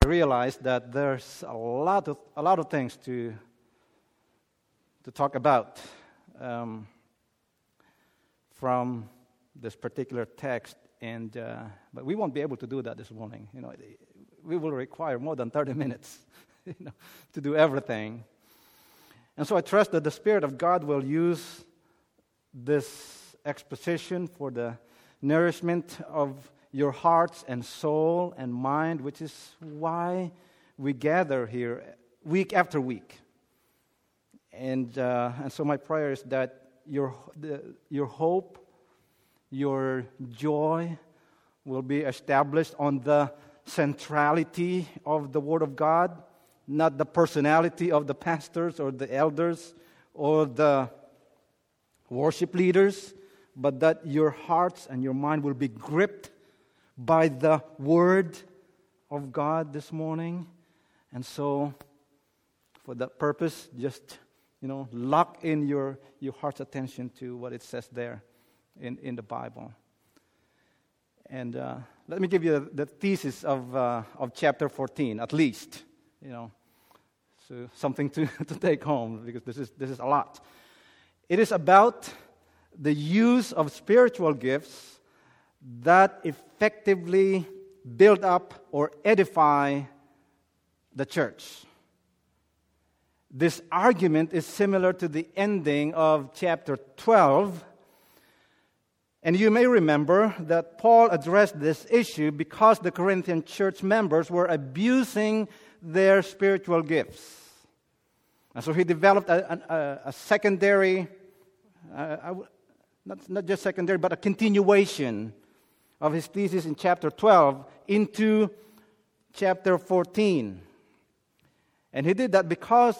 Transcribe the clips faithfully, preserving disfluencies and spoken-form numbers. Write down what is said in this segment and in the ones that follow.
realize that there's a lot of a lot of things to to talk about um, from this particular text, and uh, but we won't be able to do that this morning. You know, we will require more than thirty minutes, you know, to do everything. And so I trust that the Spirit of God will use this exposition for the nourishment of your hearts and soul and mind, which is why we gather here week after week. And uh, and so my prayer is that your the, your hope, your joy will be established on the centrality of the Word of God, not the personality of the pastors or the elders or the worship leaders, but that your hearts and your mind will be gripped by the Word of God this morning. And so, for that purpose, just, you know, lock in your, your heart's attention to what it says there in, in the Bible. And uh, let me give you the, the thesis of uh, of chapter fourteen, at least, you know, so something to, to take home, because this is this is a lot. It is about the use of spiritual gifts that effectively build up or edify the church. This argument is similar to the ending of chapter twelve. And you may remember that Paul addressed this issue because the Corinthian church members were abusing their spiritual gifts. And so he developed a, a, a secondary, uh, not, not just secondary, but a continuation of his thesis in chapter twelve into chapter fourteen. And he did that because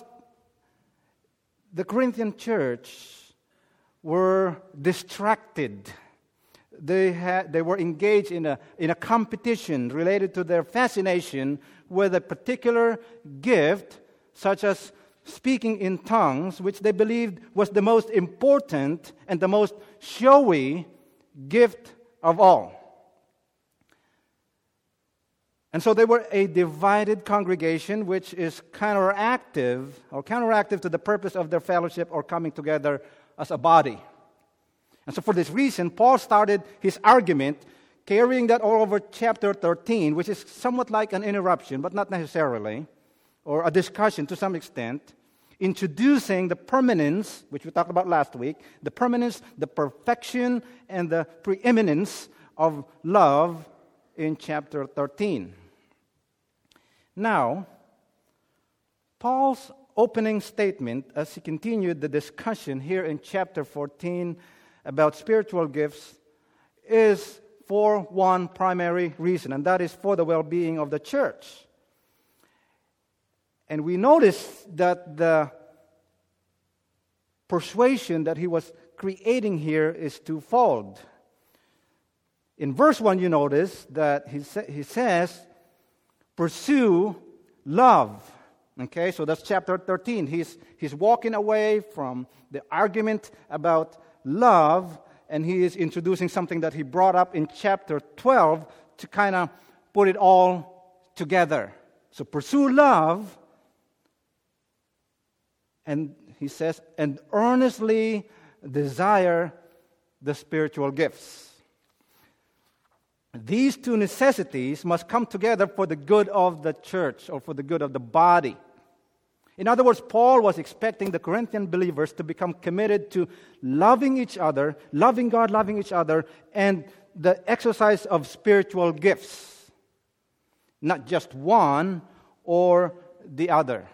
the Corinthian church were distracted. They had they were engaged in a in a competition related to their fascination with a particular gift, such as speaking in tongues, which they believed was the most important and the most showy gift of all. And so they were a divided congregation, which is counteractive or counteractive to the purpose of their fellowship or coming together as a body. And so for this reason, Paul started his argument carrying that all over chapter thirteen, which is somewhat like an interruption, but not necessarily, or a discussion to some extent, introducing the permanence, which we talked about last week, the permanence, the perfection, and the preeminence of love in chapter thirteen. Now, Paul's opening statement, as he continued the discussion here in chapter fourteen about spiritual gifts, is for one primary reason, and that is for the well-being of the church. And we notice that the persuasion that he was creating here is twofold. In verse one, you notice that he, sa- he says, pursue love. Okay, so that's chapter thirteen. He's, he's walking away from the argument about love, and he is introducing something that he brought up in chapter twelve to kind of put it all together. So pursue love, and he says, and earnestly desire the spiritual gifts. These two necessities must come together for the good of the church or for the good of the body. In other words, Paul was expecting the Corinthian believers to become committed to loving each other, loving God, loving each other, and the exercise of spiritual gifts. Not just one or the other.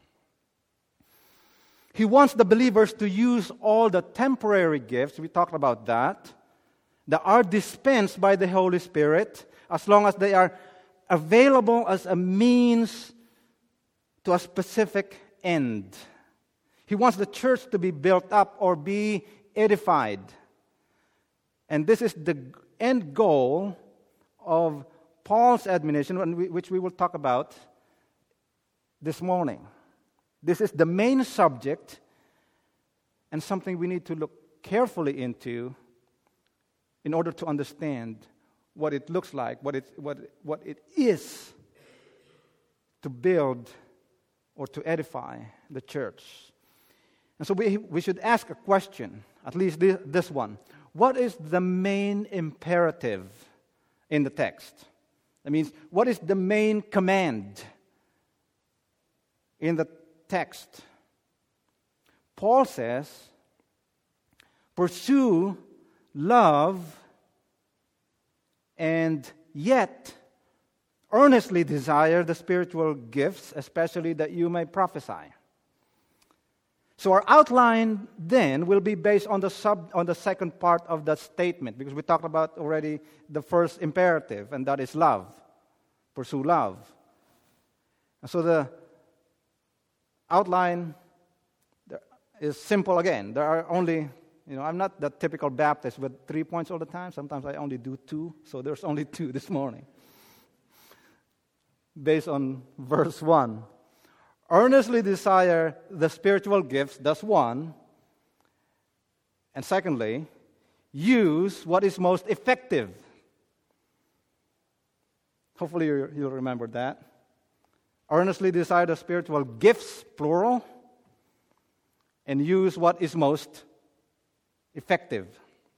He wants the believers to use all the temporary gifts, we talked about that, that are dispensed by the Holy Spirit, as long as they are available as a means to a specific end. He wants the church to be built up or be edified. And this is the end goal of Paul's admonition, which we will talk about this morning. This is the main subject and something we need to look carefully into in order to understand what it looks like, what it, what, what it is to build or to edify the church. And so we, we should ask a question, at least this, this one. What is the main imperative in the text? That means, what is the main command in the text? Paul says, pursue love and yet earnestly desire the spiritual gifts, especially that you may prophesy. So our outline then will be based on the sub on the second part of that statement, because we talked about already the first imperative, and that is love. Pursue love. And so the outline is simple again. There are only, you know, I'm not the typical Baptist with three points all the time. Sometimes I only do two, so there's only two this morning. Based on verse one. Earnestly desire the spiritual gifts, that's one. And secondly, use what is most effective. Hopefully you, you'll remember that. Earnestly desire the spiritual gifts, plural, and use what is most effective.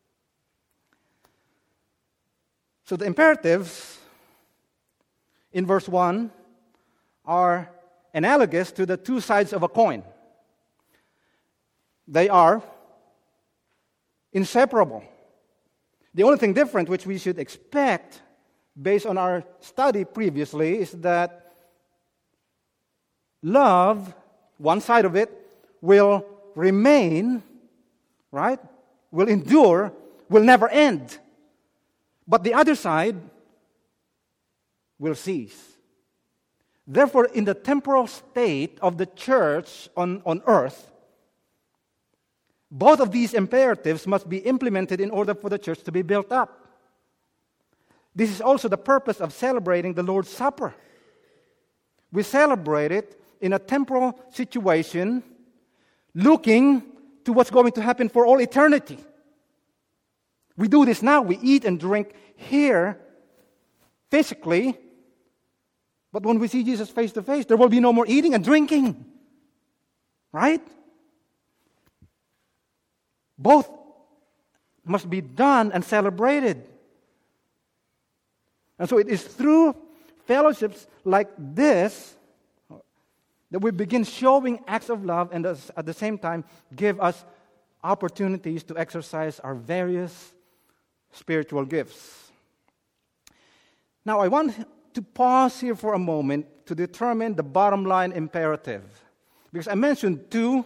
So the imperatives in verse one are analogous to the two sides of a coin. They are inseparable. The only thing different, which we should expect based on our study previously, is that love, one side of it, will remain, right? Will endure, will never end. But the other side will cease. Therefore, in the temporal state of the church on, on earth, both of these imperatives must be implemented in order for the church to be built up. This is also the purpose of celebrating the Lord's Supper. We celebrate it in a temporal situation, looking to what's going to happen for all eternity. We do this now. We eat and drink here, physically. But when we see Jesus face to face, there will be no more eating and drinking. Right? Both must be done and celebrated. And so it is through fellowships like this that we begin showing acts of love, and at the same time give us opportunities to exercise our various spiritual gifts. Now I want to pause here for a moment to determine the bottom line imperative. Because I mentioned two,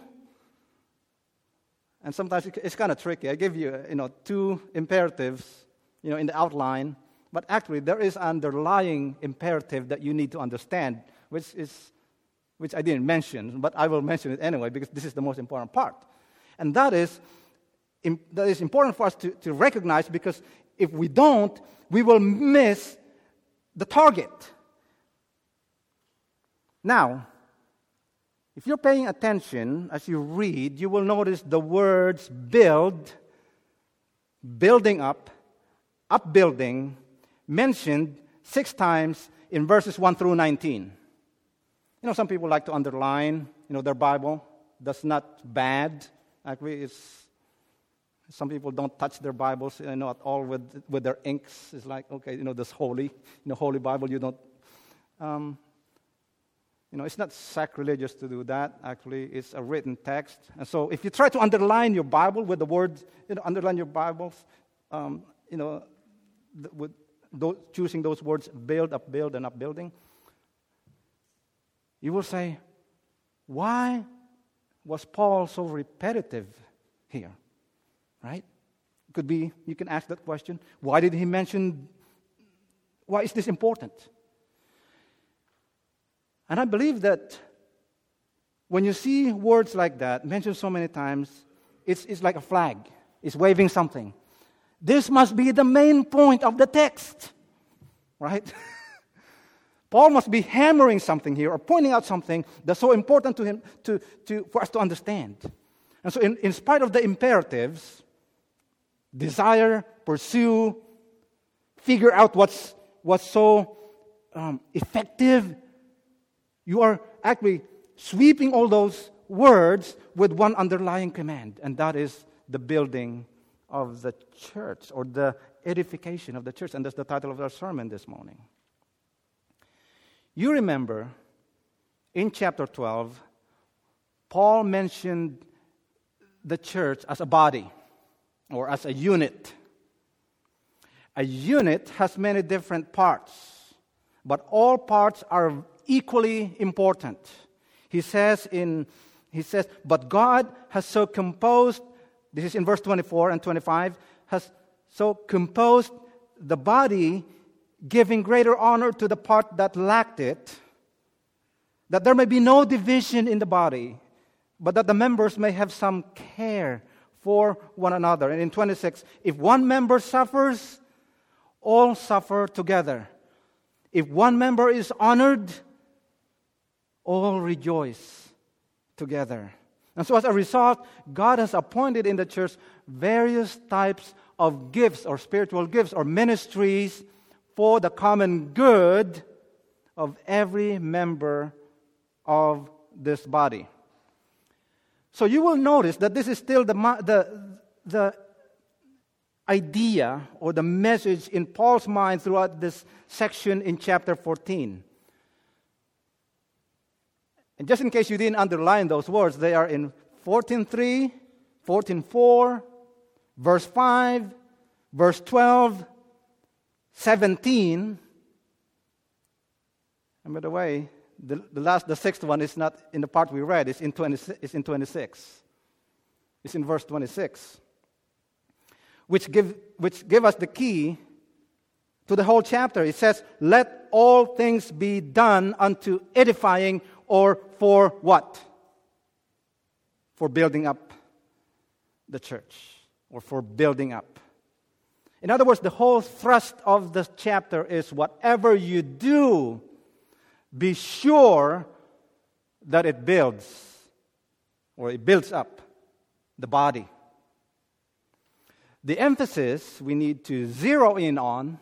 and sometimes it's kind of tricky. I give you, you know, two imperatives, you know, in the outline, but actually there is an underlying imperative that you need to understand, which is, which I didn't mention, but I will mention it anyway because this is the most important part. And that is, that is important for us to, to recognize, because if we don't, we will miss the target. Now, if you're paying attention as you read, you will notice the words build, building up, upbuilding, mentioned six times in verses one through nineteen. You know, some people like to underline, you know, their Bible. That's not bad. Actually, it's, some people don't touch their Bibles, you know, at all with with their inks. It's like, okay, you know, this holy, you know, Holy Bible, you don't, um, you know, it's not sacrilegious to do that. Actually, it's a written text. And so if you try to underline your Bible with the words, you know, underline your Bibles, um, you know, th- with those, choosing those words, build, upbuild, and upbuilding, you will say, why was Paul so repetitive here? Right? It could be, you can ask that question. Why did he mention, why is this important? And I believe that when you see words like that mentioned so many times, it's, it's like a flag. It's waving something. This must be the main point of the text. Right? Paul must be hammering something here or pointing out something that's so important to him to, to, for us to understand. And so in, in spite of the imperatives, desire, pursue, figure out what's, what's so um, effective, You are actually sweeping all those words with one underlying command, and that is the building of the church, or the edification of the church. And that's the title of our sermon this morning. You remember, in chapter twelve, Paul mentioned the church as a body, or as a unit. A unit has many different parts, but all parts are equally important. He says in he says, but God has so composed, this is in verse twenty-four and twenty-five, has so composed the body, giving greater honor to the part that lacked it, that there may be no division in the body, but that the members may have some care for one another. And in twenty-six, if one member suffers, all suffer together. If one member is honored, all rejoice together. And so as a result, God has appointed in the church various types of gifts, or spiritual gifts, or ministries for the common good of every member of this body. So you will notice that this is still the, the, the idea or the message in Paul's mind throughout this section in chapter fourteen. And just in case you didn't underline those words, they are in fourteen three, fourteen four, verse five, verse twelve, seventeen. And by the way, the, the last, the sixth one is not in the part we read. It's in twenty. It's in twenty-six. It's in verse twenty-six, which give which give us the key to the whole chapter. It says, "Let all things be done unto edifying," or for what? For building up the church, or for building up. In other words, the whole thrust of this chapter is whatever you do, be sure that it builds, or it builds up the body. The emphasis we need to zero in on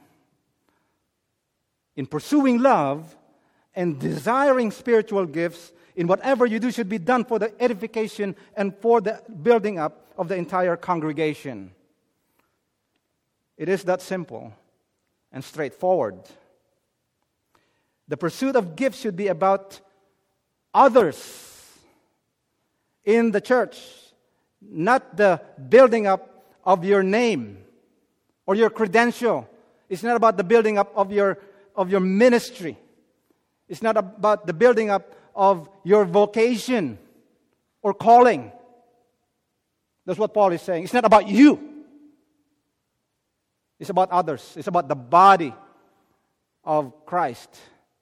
in pursuing love and desiring spiritual gifts in whatever you do should be done for the edification and for the building up of the entire congregation. It is that simple and straightforward. The pursuit of gifts should be about others in the church, not the building up of your name or your credential. It's not about the building up of your of your ministry. It's not about the building up of your vocation or calling. That's what Paul is saying. It's not about you. It's about others. It's about the body of Christ.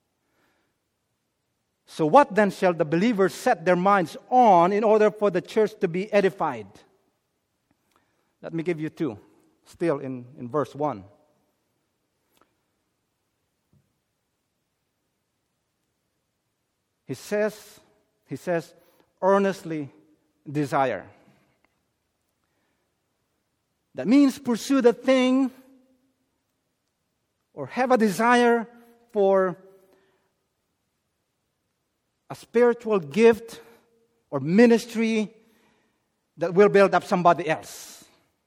So what then shall the believers set their minds on in order for the church to be edified? Let me give you two, still in, in verse one. He says, he says, earnestly desire. That means pursue the thing or have a desire for a spiritual gift or ministry that will build up somebody else.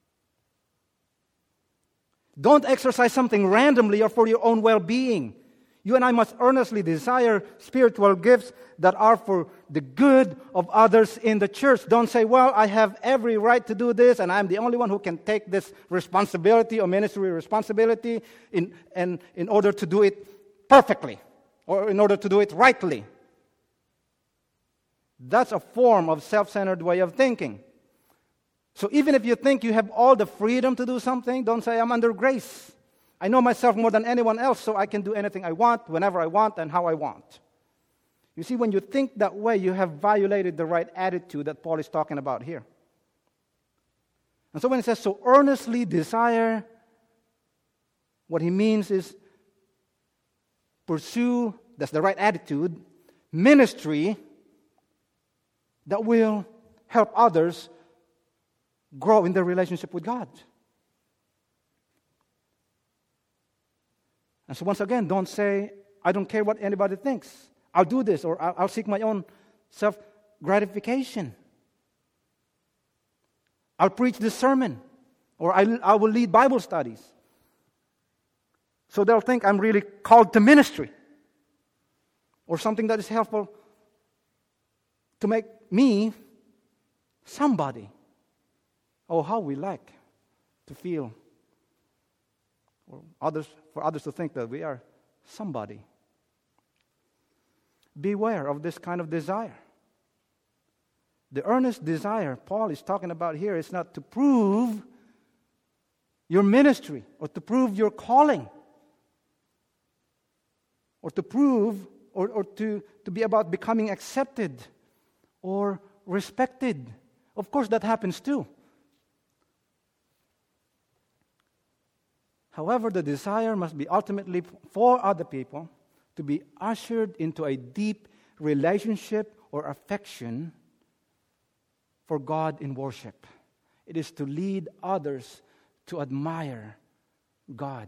Don't exercise something randomly or for your own well-being. You and I must earnestly desire spiritual gifts that are for the good of others in the church. Don't say, well, I have every right to do this, and I'm the only one who can take this responsibility or ministry responsibility in, and in order to do it perfectly or in order to do it rightly. That's a form of self-centered way of thinking. So even if you think you have all the freedom to do something, don't say, I'm under grace. I know myself more than anyone else, so I can do anything I want, whenever I want, and how I want. You see, when you think that way, you have violated the right attitude that Paul is talking about here. And so when he says, so earnestly desire, what he means is pursue, that's the right attitude, ministry that will help others grow in their relationship with God. And so once again, don't say, I don't care what anybody thinks. I'll do this, or I'll, I'll seek my own self-gratification. I'll preach this sermon, or I, I will lead Bible studies. So they'll think I'm really called to ministry, or something that is helpful to make me somebody. Oh, how we like to feel, or others, for others to think that we are somebody. Beware of this kind of desire. The earnest desire Paul is talking about here is not to prove your ministry or to prove your calling or to prove or, or to, to be about becoming accepted or respected. Of course, that happens too. However, the desire must be ultimately for other people to be ushered into a deep relationship or affection for God in worship. It is to lead others to admire God.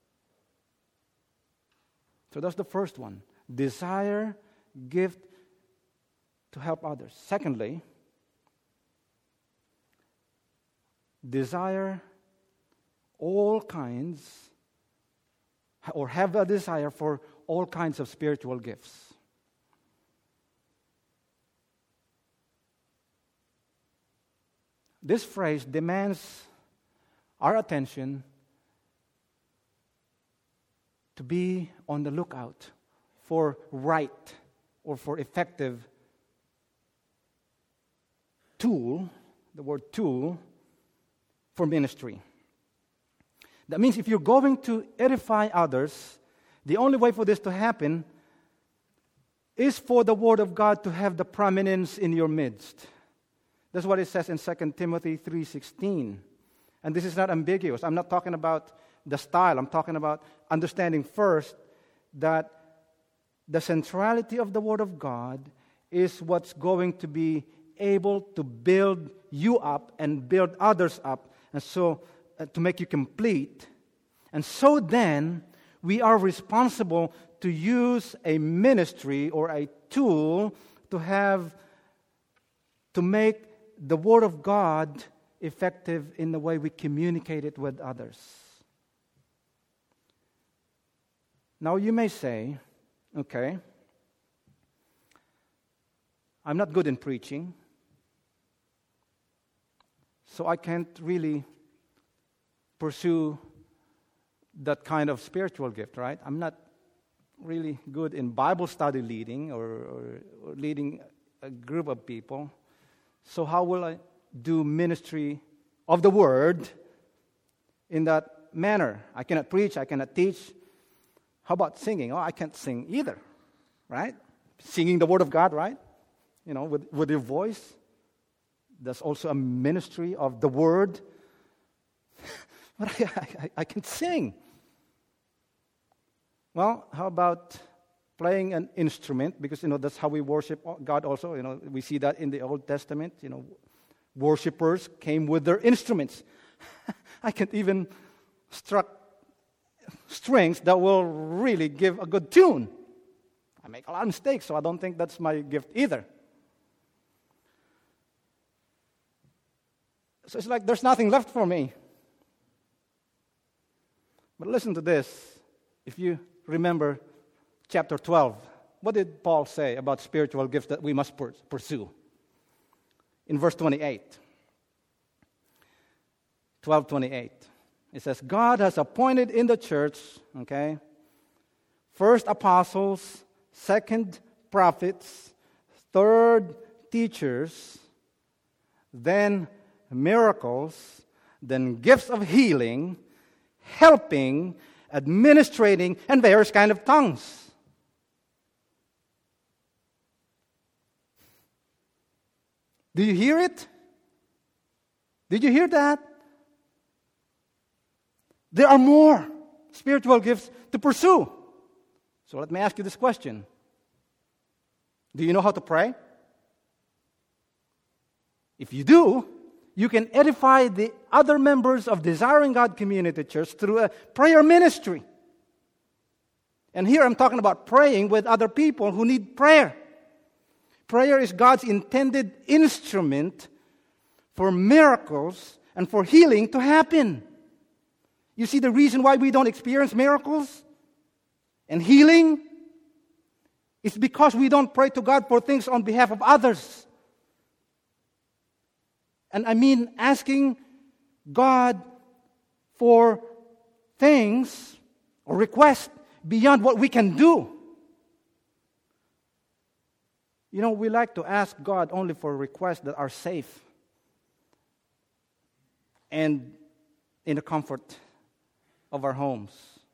So that's the first one. Desire, gift to help others. Secondly, desire all kinds, or have a desire for all kinds of spiritual gifts. This phrase demands our attention to be on the lookout for right or for effective tool, the word tool, for ministry. That means if you're going to edify others, the only way for this to happen is for the Word of God to have the prominence in your midst. That's what it says in Second Timothy three sixteen. And this is not ambiguous. I'm not talking about the style. I'm talking about understanding first that the centrality of the Word of God is what's going to be able to build you up and build others up, and so uh, to make you complete. And so then, we are responsible to use a ministry or a tool to have, to make the Word of God effective in the way we communicate it with others. Now you may say, okay, I'm not good in preaching, so I can't really pursue that kind of spiritual gift, right? I'm not really good in Bible study leading or, or, or leading a group of people. So how will I do ministry of the Word in that manner? I cannot preach, I cannot teach. How about singing? Oh, I can't sing either, right? Singing the Word of God, right? You know, with, with your voice. That's also a ministry of the Word. But I, I, I can sing. Well, how about playing an instrument? Because, you know, that's how we worship God also. You know, we see that in the Old Testament. You know, worshipers came with their instruments. I can't even struck strings that will really give a good tune. I make a lot of mistakes, so I don't think that's my gift either. So it's like there's nothing left for me. But listen to this. If you remember chapter twelve, what did Paul say about spiritual gifts that we must pursue? In verse twenty-eight. twelve twenty-eight. It says, God has appointed in the church, okay, first apostles, second prophets, third teachers, then miracles, then gifts of healing, helping, administrating, and various kind of tongues. Do you hear it? Did you hear that? There are more spiritual gifts to pursue. So let me ask you this question. Do you know how to pray? If you do, you can edify the other members of Desiring God Community Church through a prayer ministry. And here I'm talking about praying with other people who need prayer. Prayer is God's intended instrument for miracles and for healing to happen. You see the reason why we don't experience miracles and healing? It's because we don't pray to God for things on behalf of others. And I mean asking God for things or requests beyond what we can do. You know, we like to ask God only for requests that are safe and in the comfort of our homes.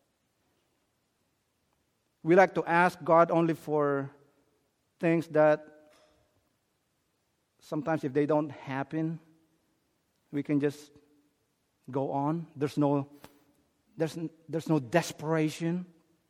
We like to ask God only for things that sometimes if they don't happen, we can just go on. There's no, there's, there's no desperation.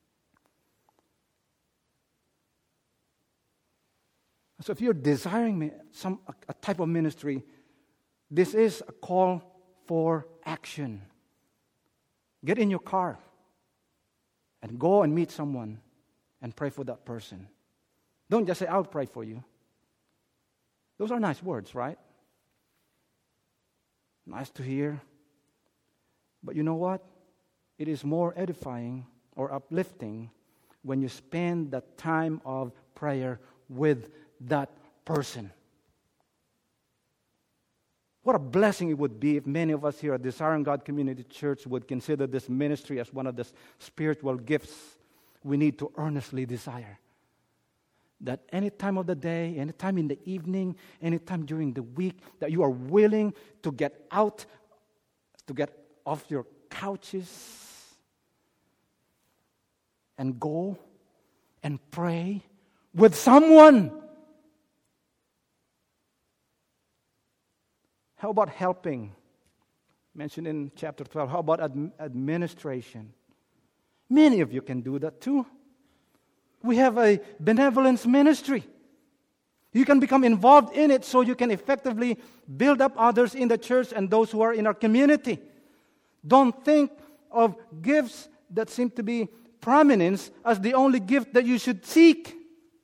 So if you're desiring some a, a type of ministry, this is a call for action. Get in your car and go and meet someone and pray for that person. Don't just say, I'll pray for you. Those are nice words, right? Nice to hear. But you know what? It is more edifying or uplifting when you spend the time of prayer with that person. What a blessing it would be if many of us here at Desiring God Community Church would consider this ministry as one of the spiritual gifts we need to earnestly desire. That any time of the day, any time in the evening, any time during the week, that you are willing to get out, to get off your couches and go and pray with someone. How about helping? Mentioned in chapter twelve. How about ad- administration? Many of you can do that too. We have a benevolence ministry. You can become involved in it so you can effectively build up others in the church and those who are in our community. Don't think of gifts that seem to be prominence as the only gift that you should seek.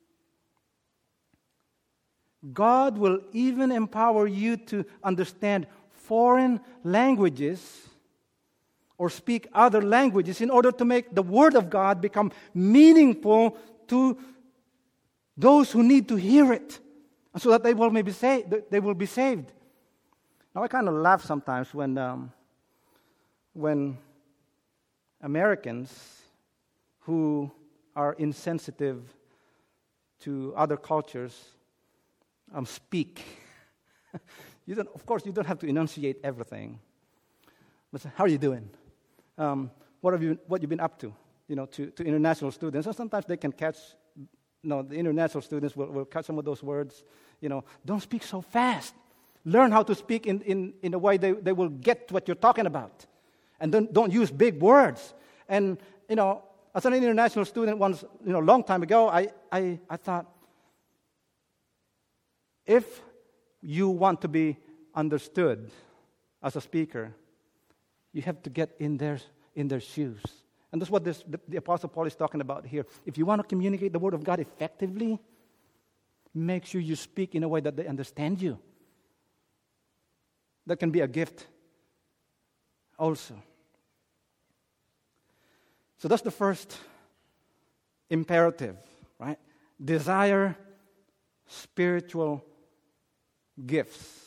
God will even empower you to understand foreign languages or speak other languages in order to make the Word of God become meaningful to those who need to hear it, so that they will maybe say they will be saved. Now I kind of laugh sometimes when um, when Americans who are insensitive to other cultures Um, speak. You don't, of course, you don't have to enunciate everything. But how are you doing? Um, what have you? What you've been up to? You know, to, to international students. And sometimes they can catch. You know, the international students will, will catch some of those words. You know, don't speak so fast. Learn how to speak in in, in a way they, they will get what you're talking about, and don't don't use big words. And you know, as an international student, once you know, a long time ago, I I, I thought, if you want to be understood as a speaker, you have to get in their in their shoes. And that's what this, the, the Apostle Paul is talking about here. If you want to communicate the Word of God effectively, make sure you speak in a way that they understand you. That can be a gift also. So that's the first imperative, right? Desire spiritual gifts.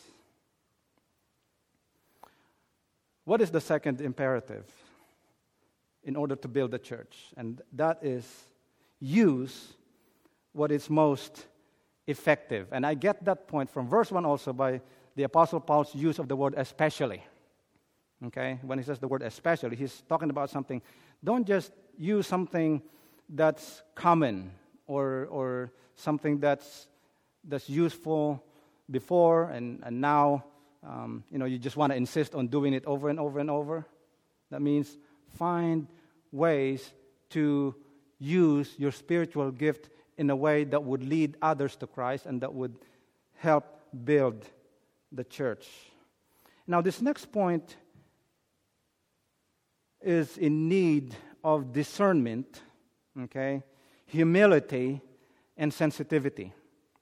What is the second imperative in order to build a church? And that is use what is most effective. And I get that point from verse one also by the Apostle Paul's use of the word especially. Okay? When he says the word especially, he's talking about something. Don't just use something that's common or or something that's that's useful before and, and now, um, you know, you just want to insist on doing it over and over and over. That means find ways to use your spiritual gift in a way that would lead others to Christ and that would help build the church. Now, this next point is in need of discernment okay, humility, and sensitivity,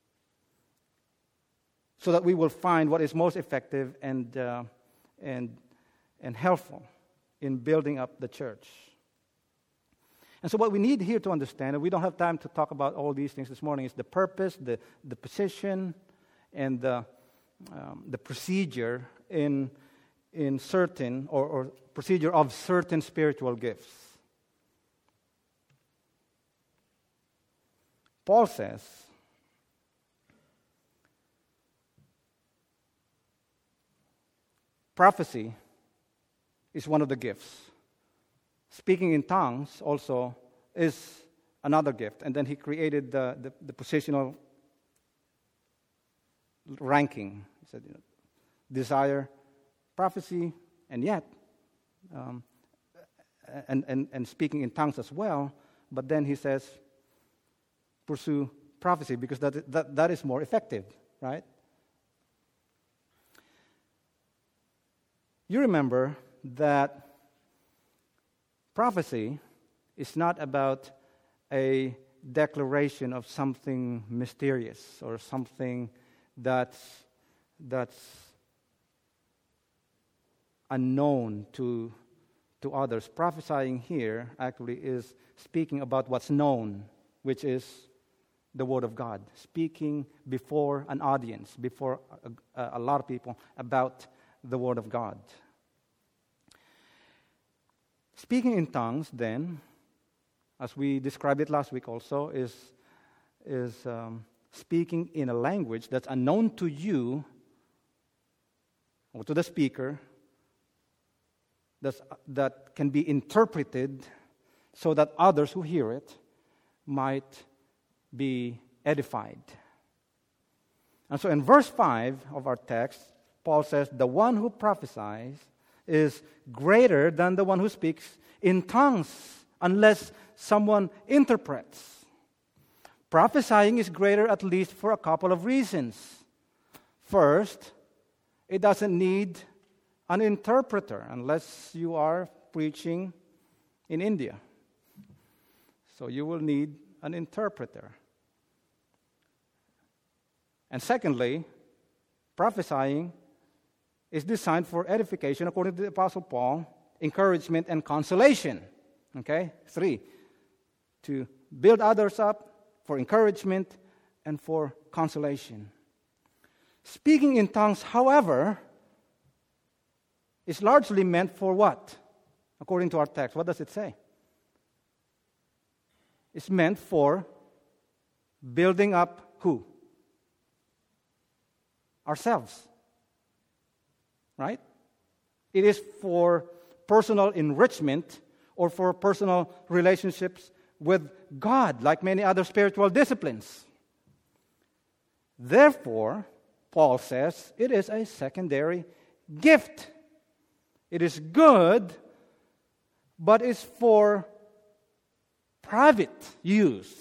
so that we will find what is most effective and uh, and and helpful in building up the church. And so what we need here to understand, and we don't have time to talk about all these things this morning, is the purpose, the, the position, and the, um, the procedure in, in certain, or, or procedure of certain spiritual gifts. Paul says, prophecy is one of the gifts. Speaking in tongues also is another gift. And then he created the, the, the positional ranking. He said, you know, desire, prophecy, and yet, um, and, and, and speaking in tongues as well. But then he says, pursue prophecy, because that, that, that is more effective, right? You remember that prophecy is not about a declaration of something mysterious or something that's, that's unknown to, to others. Prophesying here actually is speaking about what's known, which is the Word of God. Speaking before an audience, before a, a lot of people, about the Word of God. Speaking in tongues, then, as we described it last week also, is, is um, speaking in a language that's unknown to you or to the speaker, that's, that can be interpreted so that others who hear it might be edified. And so in verse five of our text, Paul says, the one who prophesies is greater than the one who speaks in tongues, unless someone interprets. Prophesying is greater at least for a couple of reasons. First, it doesn't need an interpreter unless you are preaching in India. So you will need an interpreter. And secondly, prophesying is designed for edification, according to the Apostle Paul, encouragement and consolation. Okay? Three, to build others up, for encouragement, and for consolation. Speaking in tongues, however, is largely meant for what? According to our text, what does it say? It's meant for building up who? Ourselves. Right? It is for personal enrichment or for personal relationships with God, like many other spiritual disciplines. Therefore, Paul says, it is a secondary gift. It is good, but it's for private use.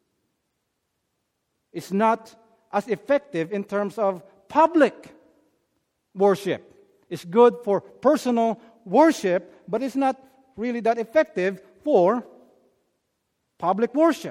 It's not as effective in terms of public worship. It's good for personal worship, but it's not really that effective for public worship.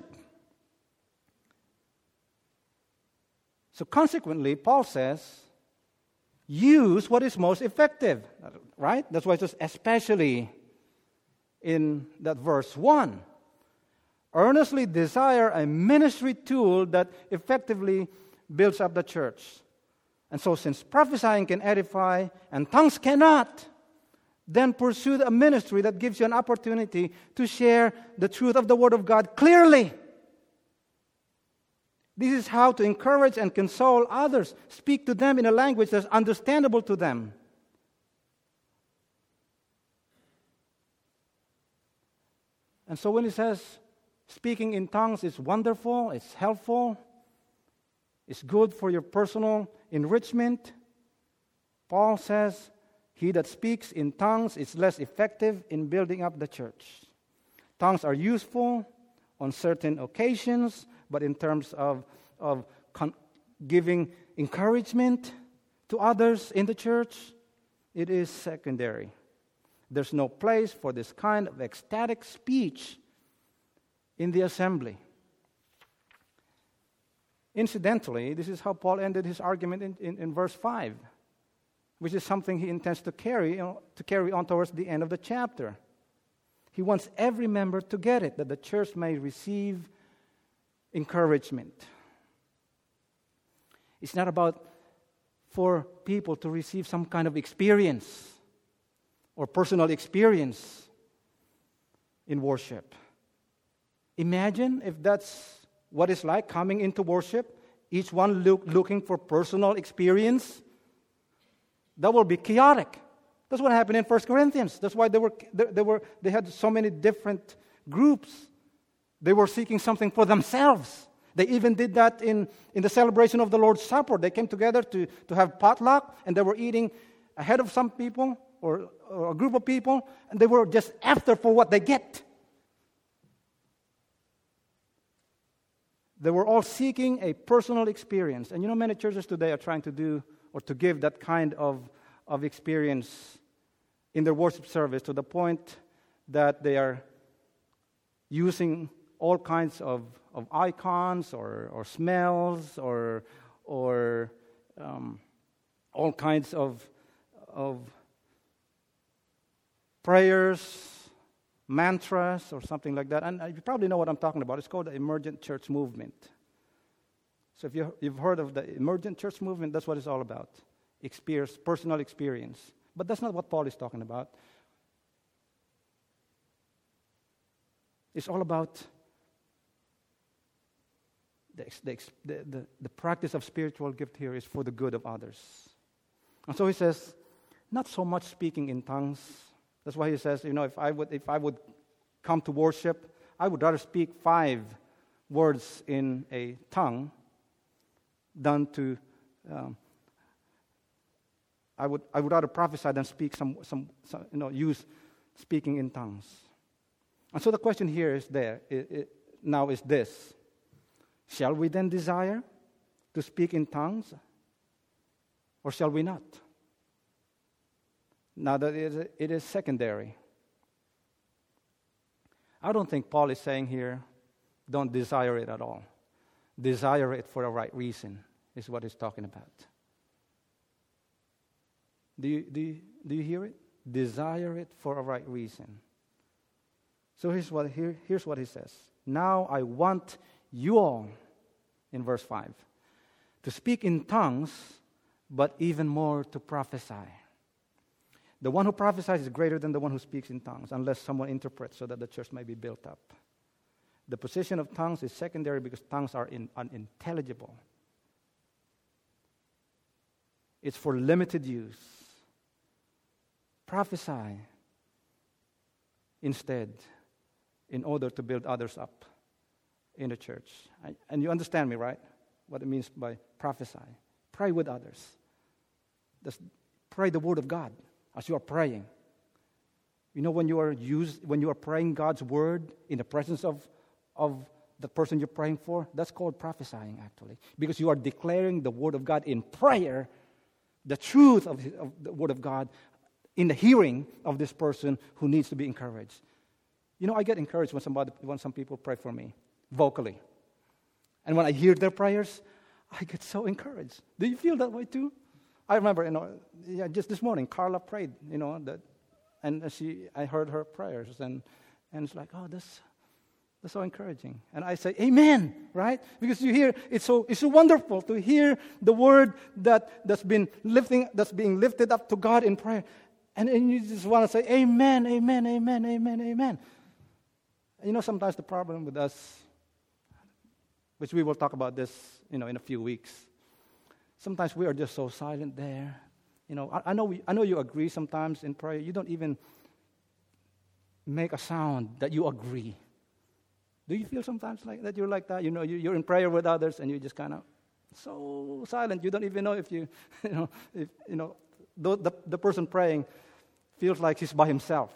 So consequently, Paul says, use what is most effective, right? That's why it says, especially in that verse one. Earnestly desire a ministry tool that effectively builds up the church. And so since prophesying can edify and tongues cannot, then pursue a ministry that gives you an opportunity to share the truth of the Word of God clearly. This is how to encourage and console others. Speak to them in a language that's understandable to them. And so when he says speaking in tongues is wonderful, it's helpful, it's good for your personal enrichment, Paul says he that speaks in tongues is less effective in building up the church. Tongues are useful on certain occasions, but in terms of, of con- giving encouragement to others in the church, it is secondary. There's no place for this kind of ecstatic speech in the assembly. Incidentally, this is how Paul ended his argument in, in, in verse five, which is something he intends to carry, you know, to carry on towards the end of the chapter. He wants every member to get it, that the church may receive encouragement. It's not about for people to receive some kind of experience or personal experience in worship. Imagine if that's what it's like coming into worship, each one look, looking for personal experience. That will be chaotic. That's what happened in First Corinthians. That's why they were they, they were they had so many different groups. They were seeking something for themselves. They even did that in, in the celebration of the Lord's Supper. They came together to, to have potluck, and they were eating ahead of some people or, or a group of people, and they were just after for what they get. They were all seeking a personal experience. And you know, many churches today are trying to do or to give that kind of, of experience in their worship service, to the point that they are using all kinds of, of icons or, or smells or, or um, all kinds of, of prayers, mantras, or something like that. And you probably know what I'm talking about. It's called the Emergent Church Movement. So if you, you've heard of the Emergent Church Movement, that's what it's all about. Experience, personal experience. But that's not what Paul is talking about. It's all about the, the, the, the practice of spiritual gift here is for the good of others. And so he says, not so much speaking in tongues. That's why he says, you know, if I would if I would come to worship, I would rather speak five words in a tongue than to um, I would I would rather prophesy than speak some some, some you know use speaking in tongues. And so the question here is there it, it, now is this: shall we then desire to speak in tongues, or shall we not? Now that it is, it is secondary. I don't think Paul is saying here, don't desire it at all. Desire it for the right reason is what he's talking about. Do you, do you, do you hear it? Desire it for a right reason. So here's what, here, here's what he says. Now I want you all, in verse five, to speak in tongues, but even more to prophesy. The one who prophesies is greater than the one who speaks in tongues, unless someone interprets so that the church may be built up. The position of tongues is secondary because tongues are in, unintelligible. It's for limited use. Prophesy instead in order to build others up in the church. I, and you understand me, right? What it means by prophesy. Pray with others. Just pray the word of God as you are praying. You know, when you are used, when you are praying God's word in the presence of, of the person you're praying for, that's called prophesying, actually. Because you are declaring the word of God in prayer, the truth of, his, of the word of God, in the hearing of this person who needs to be encouraged. You know, I get encouraged when somebody, when some people pray for me, vocally. And when I hear their prayers, I get so encouraged. Do you feel that way too? I remember, you know, yeah, just this morning, Carla prayed, you know, that, and she, I heard her prayers, and, and it's like, oh, that's, that's so encouraging. And I say, amen, right? Because you hear, it's so, it's so wonderful to hear the word that, that's been lifting, that's being lifted up to God in prayer. And, and you just want to say, amen, amen, amen, amen, amen. You know, sometimes the problem with us, which we will talk about this, you know, in a few weeks. Sometimes we are just so silent there. You know, I, I know we, I know you agree sometimes in prayer. You don't even make a sound that you agree. Do you feel sometimes like that? You're like that. You know, you, you're in prayer with others, and you just kind of so silent. You don't even know if you, you know, if you know, the, the the person praying feels like he's by himself.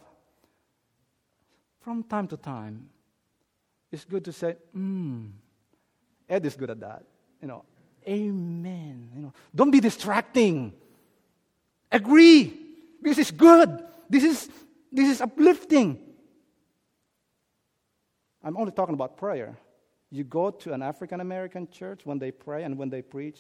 From time to time, it's good to say, "Hmm." Ed is good at that. You know. Amen. You know, don't be distracting. Agree, because it's good. This is this is uplifting. I'm only talking about prayer. You go to an African American church when they pray and when they preach,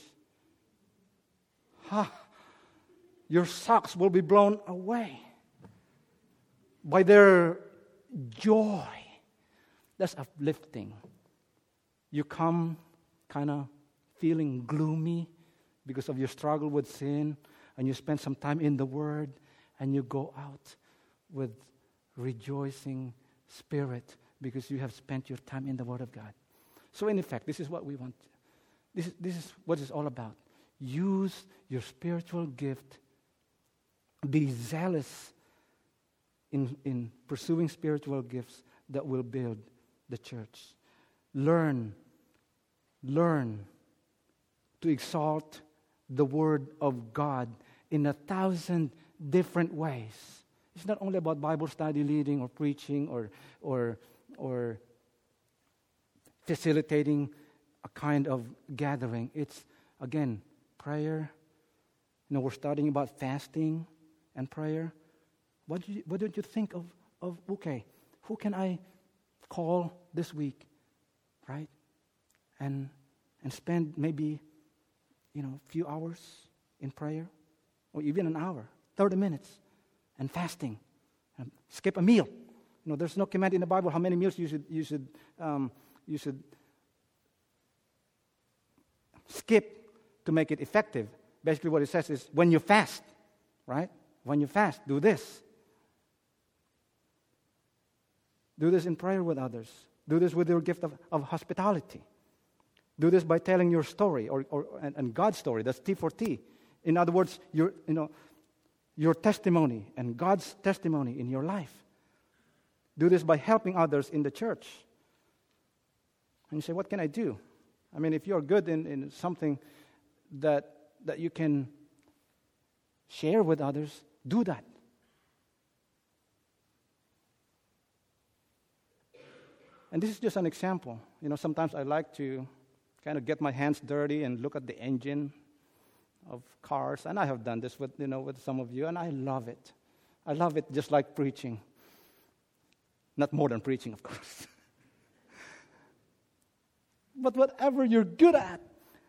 ha, your socks will be blown away by their joy. That's uplifting. You come kind of feeling gloomy because of your struggle with sin, and you spend some time in the Word, and you go out with rejoicing spirit because you have spent your time in the Word of God. So in effect, this is what we want. This is, this is what it's all about. Use your spiritual gift. Be zealous in, in pursuing spiritual gifts that will build the church. Learn, learn to exalt the Word of God in a thousand different ways. It's not only about Bible study leading or preaching or or or facilitating a kind of gathering. It's, again, prayer. You know, we're studying about fasting and prayer. What do you, what don't you think of, of, okay, who can I call this week, right? And and spend maybe, you know, a few hours in prayer, or even an hour, thirty minutes, and fasting. And skip a meal. You know, there's no command in the Bible how many meals you should you should um, you should skip to make it effective. Basically, what it says is when you fast, right? When you fast, do this. Do this in prayer with others. Do this with your gift of, of hospitality. Do this by telling your story or, or and, and God's story. That's T for T. In other words, your you know your testimony and God's testimony in your life. Do this by helping others in the church. And you say, what can I do? I mean, if you're good in, in something that that you can share with others, do that. And this is just an example. You know, sometimes I like to kind of get my hands dirty and look at the engine of cars. And I have done this with, you know, with some of you, and I love it. I love it just like preaching. Not more than preaching, of course. But whatever you're good at,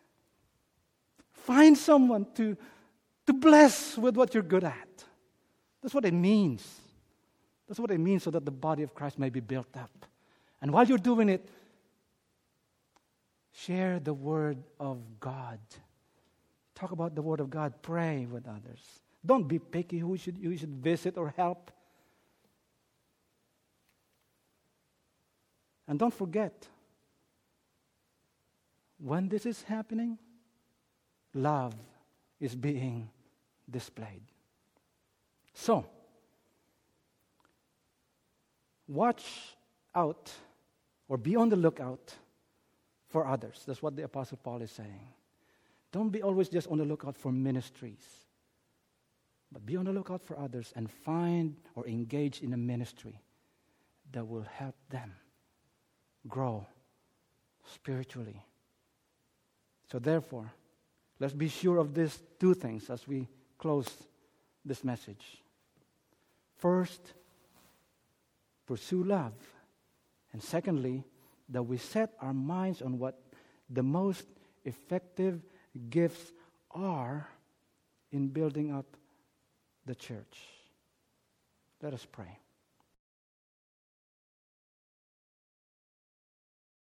find someone to, to bless with what you're good at. That's what it means. That's what it means so that the body of Christ may be built up. And while you're doing it, share the Word of God. Talk about the Word of God. Pray with others. Don't be picky who should, you should visit or help. And don't forget, when this is happening, love is being displayed. So, watch out or be on the lookout for others. That's what the Apostle Paul is saying. Don't be always just on the lookout for ministries, but be on the lookout for others and find or engage in a ministry that will help them grow spiritually. So therefore, let's be sure of these two things as we close this message. First, pursue love. And secondly, that we set our minds on what the most effective gifts are in building up the church. Let us pray.